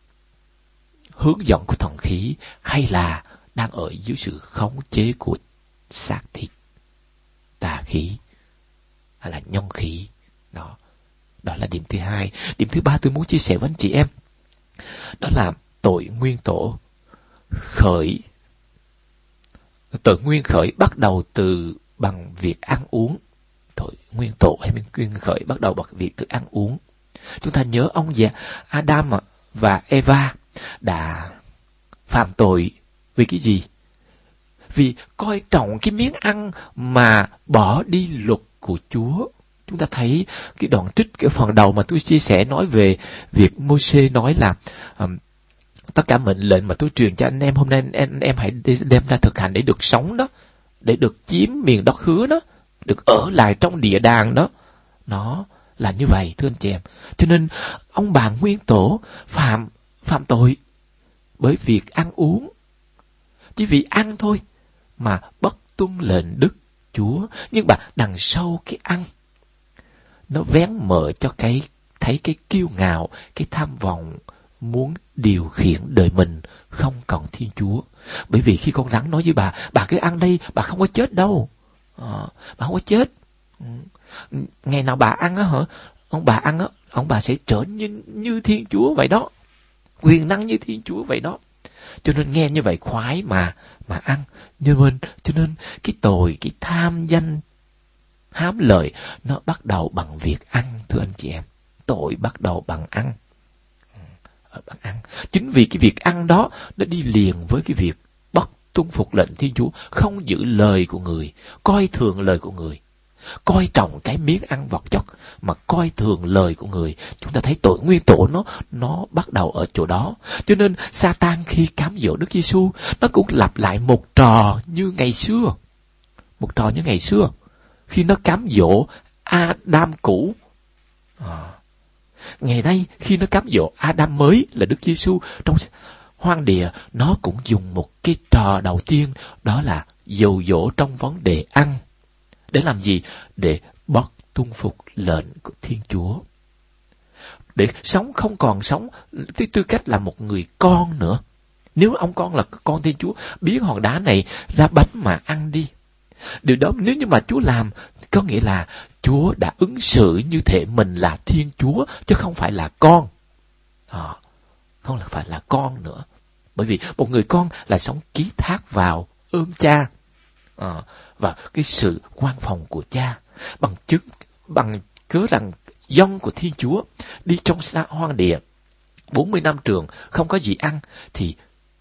Speaker 1: hướng dẫn của thần khí hay là đang ở dưới sự khống chế của xác thịt, tà khí hay là nhân khí. Đó, đó là điểm thứ hai. Điểm thứ ba tôi muốn chia sẻ với anh chị em, đó là tội nguyên tổ khởi. Tội nguyên khởi bắt đầu từ bằng việc ăn uống. Tội nguyên tổ hay nguyên khởi bắt đầu bằng việc từ ăn uống. Chúng ta nhớ ông già Adam và Eva đã phạm tội vì cái gì? Vì coi trọng cái miếng ăn mà bỏ đi luật của Chúa. Chúng ta thấy cái đoạn trích, cái phần đầu mà tôi chia sẻ nói về việc Môi-se nói là um, tất cả mệnh lệnh mà tôi truyền cho anh em hôm nay, anh em hãy đem ra thực hành để được sống đó, để được chiếm miền đất hứa đó, được ở lại trong địa đàng đó. Nó là như vậy, thưa anh chị em. Cho nên ông bà nguyên tổ phạm phạm tội bởi việc ăn uống. Chỉ vì ăn thôi mà bất tuân lệnh Đức Chúa. Nhưng mà đằng sau cái ăn, nó vén mở cho cái thấy cái kiêu ngạo, cái tham vọng muốn điều khiển đời mình không còn Thiên Chúa. Bởi vì khi con rắn nói với bà, bà cứ ăn đây, bà không có chết đâu. À, bà không có chết. Ngày nào bà ăn á hả? Ông bà ăn á, ông bà sẽ trở như, như Thiên Chúa vậy đó. Quyền năng như Thiên Chúa vậy đó. Cho nên nghe như vậy khoái mà mà ăn. Nhưng mà cho nên cái tội, cái tham danh, hám lợi nó bắt đầu bằng việc ăn, thưa anh chị em. Tội bắt đầu bằng ăn. Bằng ăn. Chính vì cái việc ăn đó nó đi liền với cái việc bất tuân phục lệnh Thiên Chúa, không giữ lời của người, coi thường lời của người. coi trọng cái miếng ăn vật chất mà coi thường lời của người. Chúng ta thấy tội nguyên tổ nó nó bắt đầu ở chỗ đó. Cho nên Sa-tan khi cám dỗ Đức Giêsu, nó cũng lặp lại một trò như ngày xưa. Một trò như ngày xưa. Khi nó cám dỗ Adam cũ. À. Ngày nay khi nó cám dỗ Adam mới là Đức Giêsu trong hoang địa, nó cũng dùng một cái trò đầu tiên, đó là dụ dỗ trong vấn đề ăn. Để làm gì? Để bất tuân phục lệnh của Thiên Chúa. Để sống không còn sống với tư cách là một người con nữa. Nếu ông con là con Thiên Chúa, biến hòn đá này ra bánh mà ăn đi. Điều đó nếu như mà Chúa làm, có nghĩa là Chúa đã ứng xử như thể mình là Thiên Chúa, chứ không phải là con. À, không phải là con nữa. Bởi vì một người con là sống ký thác vào ơn cha. À, và cái sự quan phòng của cha. Bằng chứng, bằng cớ rằng dòng của Thiên Chúa đi trong xa hoang địa bốn mươi năm trường không có gì ăn, thì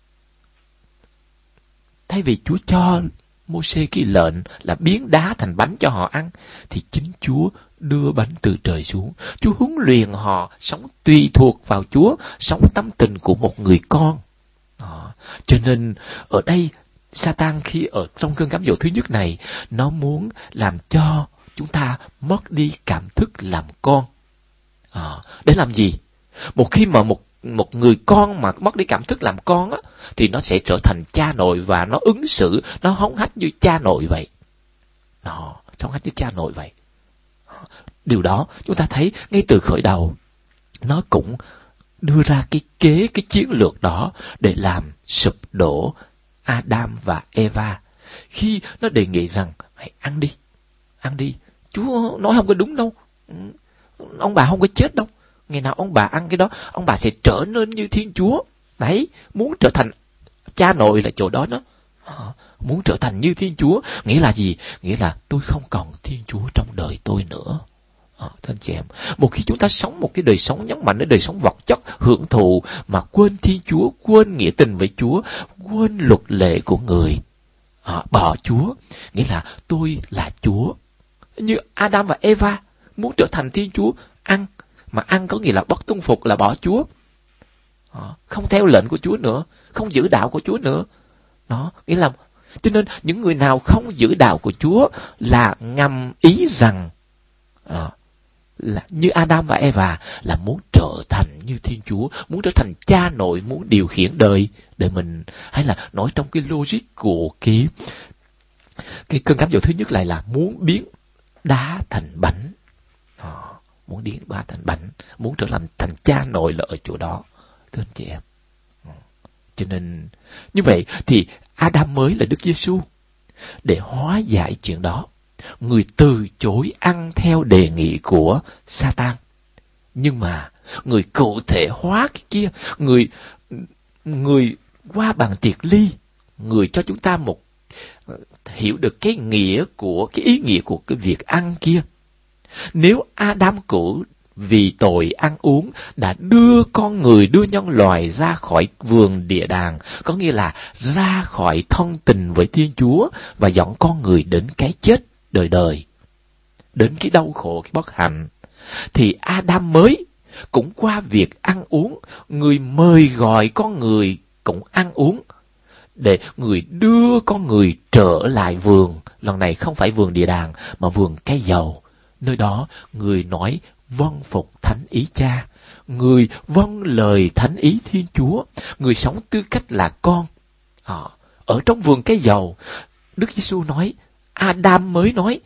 Speaker 1: thay vì Chúa cho Mô-sê cái lệnh là biến đá thành bánh cho họ ăn, thì chính Chúa đưa bánh từ trời xuống. Chúa huấn luyện họ sống tùy thuộc vào Chúa, sống tâm tình của một người con. Đó. Cho nên ở đây Sa-tan khi ở trong cơn cám dỗ thứ nhất này, nó muốn làm cho chúng ta mất đi cảm thức làm con. À, để làm gì? Một khi mà một một người con mà mất đi cảm thức làm con á, thì nó sẽ trở thành cha nội và nó ứng xử, nó hống hách như cha nội vậy. Nó hống hách như cha nội vậy. Điều đó chúng ta thấy ngay từ khởi đầu, nó cũng đưa ra cái kế, cái chiến lược đó để làm sụp đổ Adam và Eva. Khi nó đề nghị rằng hãy ăn đi, ăn đi. Chúa nói không có đúng đâu. Ông bà không có chết đâu. Ngày nào ông bà ăn cái đó, ông bà sẽ trở nên như Thiên Chúa. Đấy, muốn trở thành cha nội là chỗ đó đó. À, muốn trở thành như Thiên Chúa, nghĩa là gì? Nghĩa là tôi không còn Thiên Chúa trong đời tôi nữa. À, thưa anh chị em, một khi chúng ta sống một cái đời sống nhấn mạnh đến đời sống vật chất, hưởng thụ, mà quên Thiên Chúa, quên nghĩa tình với Chúa, quên luật lệ của người, à, bỏ Chúa, nghĩa là tôi là Chúa. Như Adam và Eva muốn trở thành Thiên Chúa, ăn, mà ăn có nghĩa là bất tuân phục, là bỏ Chúa, à, không theo lệnh của Chúa nữa, không giữ đạo của Chúa nữa. Đó, nghĩa là, cho nên những người nào không giữ đạo của Chúa là ngầm ý rằng à, là như Adam và Eva là muốn trở thành như Thiên Chúa, muốn trở thành cha nội, muốn điều khiển đời đời mình. Hay là nói trong cái logic của cái cái cơn cám dỗ thứ nhất lại là muốn biến đá thành bánh. À, muốn biến đá thành bánh, muốn trở thành thành cha nội là ở chỗ đó, thưa anh chị em. À, cho nên như vậy thì Adam mới là Đức Giêsu. Để hóa giải chuyện đó, người từ chối ăn theo đề nghị của Sa-tan. Nhưng mà người cụ thể hóa cái kia, người người qua bàn tiệc ly, người cho chúng ta một hiểu được cái nghĩa của cái ý nghĩa của cái việc ăn kia. Nếu Adam cũ vì tội ăn uống đã đưa con người, đưa nhân loại ra khỏi vườn địa đàng, có nghĩa là ra khỏi thân tình với Thiên Chúa và dẫn con người đến cái chết đời đời, đến cái đau khổ, cái bất hạnh, thì Adam mới cũng qua việc ăn uống, người mời gọi con người cũng ăn uống, để người đưa con người trở lại vườn, lần này không phải vườn địa đàng mà vườn cây dầu. Nơi đó người nói vâng phục thánh ý cha, người vâng lời thánh ý Thiên Chúa, người sống tư cách là con. À, ở trong vườn cây dầu, Đức Giêsu nói, Adam mới nói,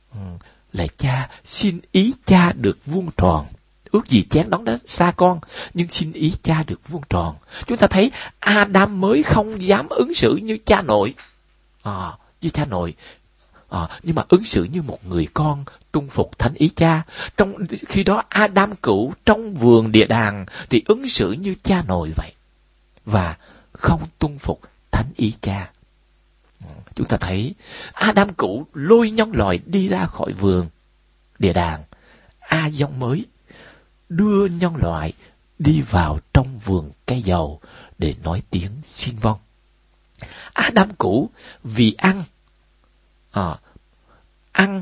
Speaker 1: là cha, xin ý cha được vuông tròn. Ước gì chén đón đã xa con, nhưng xin ý cha được vuông tròn. Chúng ta thấy Adam mới không dám ứng xử như cha nội, à, như cha nội, à, nhưng mà ứng xử như một người con, tuân phục thánh ý cha. Trong khi đó Adam cũ trong vườn địa đàng thì ứng xử như cha nội vậy, và không tuân phục thánh ý cha. Chúng ta thấy Adam cũ lôi nhân loại đi ra khỏi vườn địa đàng, A dông mới đưa nhân loại đi vào trong vườn cây dầu để nói tiếng xin vâng. Adam cũ vì ăn, à, ăn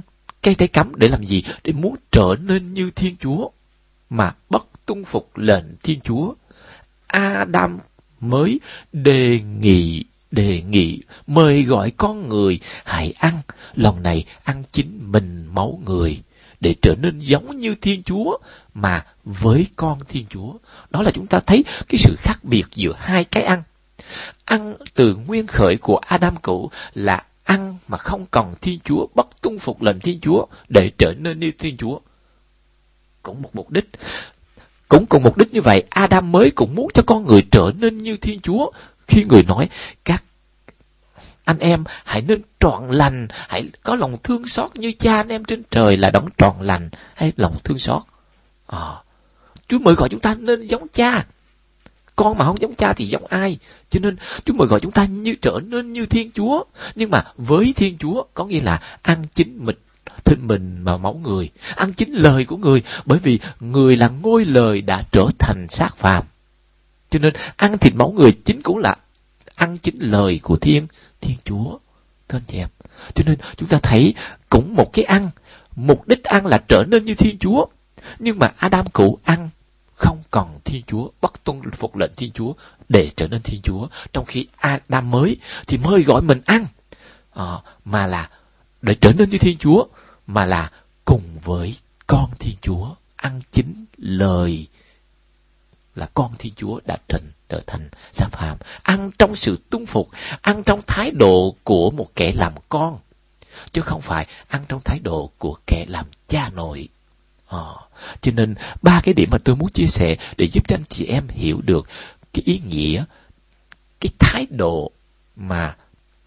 Speaker 1: cây trái cấm để làm gì? Để muốn trở nên như Thiên Chúa, mà bất tuân phục lệnh Thiên Chúa. Adam mới đề nghị, đề nghị, mời gọi con người hãy ăn, lần này ăn chính mình máu người, để trở nên giống như Thiên Chúa, mà với con Thiên Chúa. Đó là chúng ta thấy cái sự khác biệt giữa hai cái ăn. Ăn từ nguyên khởi của Adam cũ là ăn mà không còn Thiên Chúa, bất tuân phục lệnh Thiên Chúa để trở nên như Thiên Chúa. Cũng một mục đích, cũng cùng mục đích như vậy, Adam mới cũng muốn cho con người trở nên như Thiên Chúa. Khi người nói, các anh em hãy nên trọn lành, hãy có lòng thương xót như cha anh em trên trời là đấng trọn lành, hay lòng thương xót. À, Chúa mời gọi chúng ta nên giống cha. Con mà không giống cha thì giống ai? Cho nên Chúa mời gọi chúng ta như trở nên như Thiên Chúa. Nhưng mà với Thiên Chúa có nghĩa là ăn chính mình, thịt mình mà máu người, ăn chính lời của người, bởi vì người là ngôi lời đã trở thành xác phàm. Cho nên ăn thịt máu người chính cũng là ăn chính lời của Thiên Thiên Chúa. Thưa anh chị em, cho nên chúng ta thấy cũng một cái ăn, mục đích ăn là trở nên như Thiên Chúa. Nhưng mà Adam cũ ăn không còn Thiên Chúa, bất tuân phục lệnh Thiên Chúa để trở nên Thiên Chúa. Trong khi Adam mới thì mời gọi mình ăn, à, mà là để trở nên như Thiên Chúa, mà là cùng với con Thiên Chúa, ăn chính lời là con Thiên Chúa đã thành trở thành xác phàm, ăn trong sự tuân phục, ăn trong thái độ của một kẻ làm con, chứ không phải ăn trong thái độ của kẻ làm cha nội. À, cho nên ba cái điểm mà tôi muốn chia sẻ để giúp cho anh chị em hiểu được cái ý nghĩa, cái thái độ mà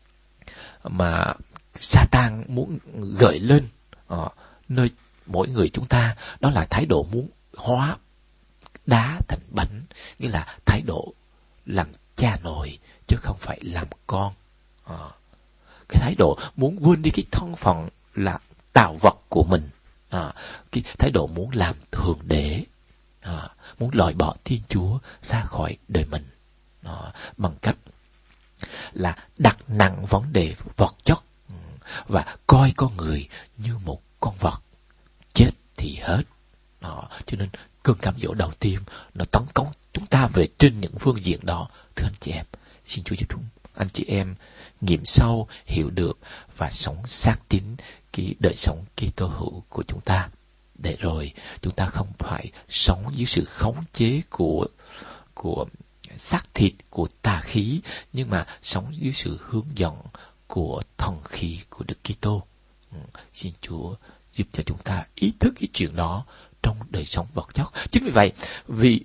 Speaker 1: mà Satan muốn gợi lên à, nơi mỗi người chúng ta, đó là thái độ muốn hóa đá thành bánh, nghĩa là thái độ làm cha nội chứ không phải làm con. À, cái thái độ muốn quên đi cái thân phận là tạo vật của mình. À, cái thái độ muốn làm thượng đế, à, muốn loại bỏ Thiên Chúa ra khỏi đời mình, à, bằng cách là đặt nặng vấn đề vật chất và coi con người như một con vật, chết thì hết. À, cho nên cơn cám dỗ đầu tiên nó tấn công chúng ta về trên những phương diện đó. Thưa anh chị em, xin Chúa giúp chúng anh chị em nghiệm sâu, hiểu được và sống xác tín cái đời sống Kitô hữu của chúng ta, để rồi chúng ta không phải sống dưới sự khống chế của của xác thịt, của tà khí, nhưng mà sống dưới sự hướng dẫn của thần khí của Đức Kitô. Ừ, xin Chúa giúp cho chúng ta ý thức cái chuyện đó trong đời sống vật chất. Chính vì vậy, vì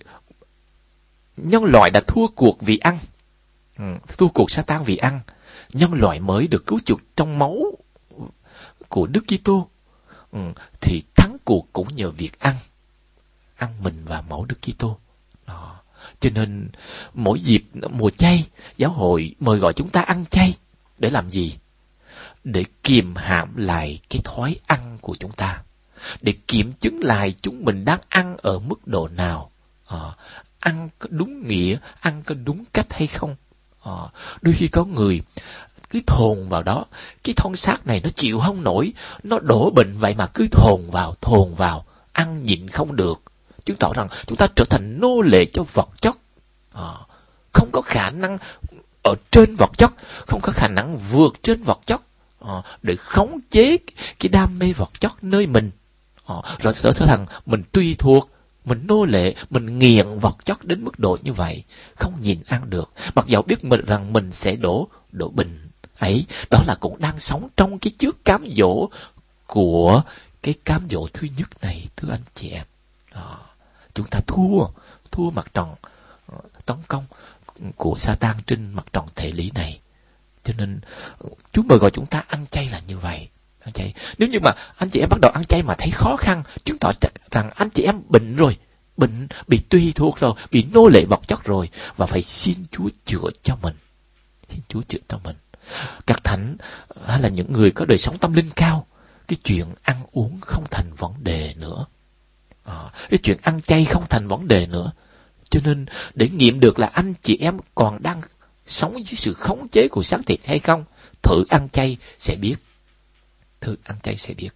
Speaker 1: nhân loại đã thua cuộc vì ăn, ừ, thua cuộc Sa-tan vì ăn, nhân loại mới được cứu chuộc trong máu của Đức Kitô, ừ, thì thắng cuộc cũng nhờ việc ăn, ăn mình và máu Đức Kitô. Đó. Cho nên mỗi dịp mùa chay, giáo hội mời gọi chúng ta ăn chay để làm gì? Để kiềm hãm lại cái thói ăn của chúng ta, để kiểm chứng lại chúng mình đang ăn ở mức độ nào, à, ăn có đúng nghĩa, ăn có đúng cách hay không. À, đôi khi có người cứ thồn vào đó, cái thân xác này nó chịu không nổi, nó đổ bệnh vậy mà cứ thồn vào, thồn vào, ăn nhịn không được, chứng tỏ rằng chúng ta trở thành nô lệ cho vật chất, à, không có khả năng ở trên vật chất, không có khả năng vượt trên vật chất, à, để khống chế cái đam mê vật chất nơi mình, à, rồi trở thành mình tùy thuộc, mình nô lệ, mình nghiện vật chất đến mức độ như vậy, không nhìn ăn được, mặc dầu biết mình rằng mình sẽ đổ đổ bệnh ấy. Đó là cũng đang sống trong cái trước cám dỗ của cái cám dỗ thứ nhất này. Thưa anh chị em, à, chúng ta thua thua mặt trận uh, tấn công của Sa-tan trên mặt trận thể lý này. Cho nên Chúa mời gọi chúng ta ăn chay là như vậy. Ăn chay. Nếu như mà anh chị em bắt đầu ăn chay mà thấy khó khăn, chứng tỏ rằng anh chị em bệnh rồi, bệnh, bị tùy thuộc rồi, bị nô lệ vật chất rồi, và phải xin Chúa chữa cho mình. Xin Chúa chữa cho mình. Các thánh hay là những người có đời sống tâm linh cao, cái chuyện ăn uống không thành vấn đề nữa, à, cái chuyện ăn chay không thành vấn đề nữa. Cho nên để nghiệm được là anh chị em còn đang sống dưới sự khống chế của xác thịt hay không, thử ăn chay sẽ biết. Thử ăn chay sẽ biết.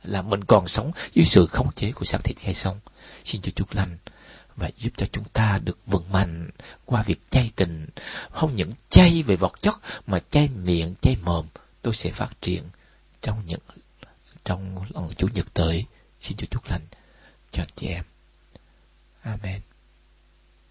Speaker 1: là mình còn sống dưới sự khống chế của xác thịt hay không. Xin Chúa chúc lành và giúp cho chúng ta được vững mạnh qua việc chay tình, không những chay về vật chất mà chay miệng, chay mồm. Tôi sẽ phát triển trong những trong lần Chủ nhật tới. Xin Chúa chúc lành cho anh chị em. Amen.